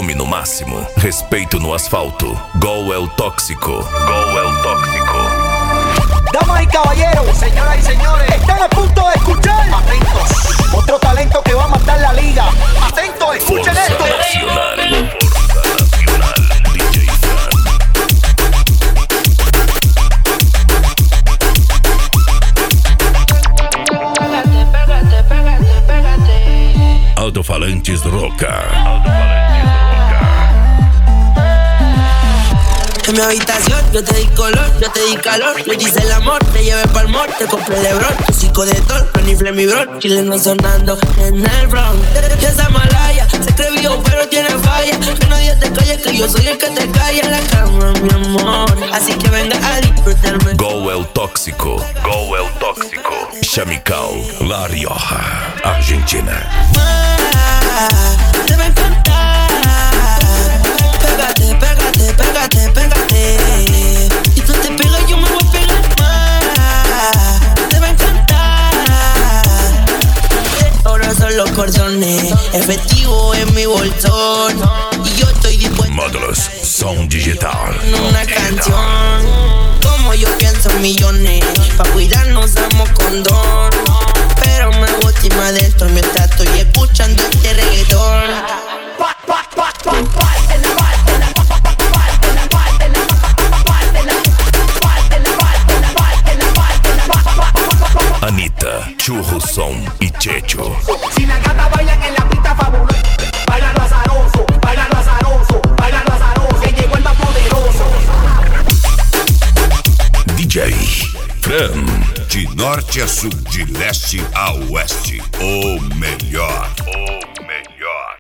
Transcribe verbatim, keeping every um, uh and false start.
Volume no máximo, respeito no asfalto. Gol é o tóxico. Gol é o tóxico. Damas y caballeros, señoras y señores, están a punto de escuchar. Atentos, otro talento que va a matar la liga. Atentos, escuchen Forza esto. Nacional. Forza Nacional. D J Fran. Pégate, pégate, pégate, pégate. Altofalantes Roca. En mi habitación yo te di color, yo te di calor. Yo te hice el amor, te llevé pa'l mall, te compré el Lebron, hocico de tol, renifle mi bron, chileno sonando en el Bronx. Y esa malaya, se escribió pero tiene falla. Que nadie te calle, que yo soy el que te calla en la cama, mi amor. Así que venga a disfrutarme. Gol é o tóxico. Gol é o tóxico. Chamical, La Rioja, Argentina. Ah, te va a encantar. Pégate, pégate, pégate, pégate. Si tú te pegas, yo me voy a pegar más. Te va a encantar. Ahora son los cordones, efectivo en mi bolsón. Y yo estoy dispuesto Módulos, som digital. en una canción. Como yo pienso en millones, pa' cuidarnos damos condón. Pero me gusta ir más adentro mientras estoy escuchando este reggaetón. Anitta, Churro Som y Checho. Si la gata bailan en la pista fabulosa, bailando azaroso, bailando azaroso, bailando azaroso, que llegó el más poderoso. D J Fran. De norte a sul, de leste a oeste, o melhor.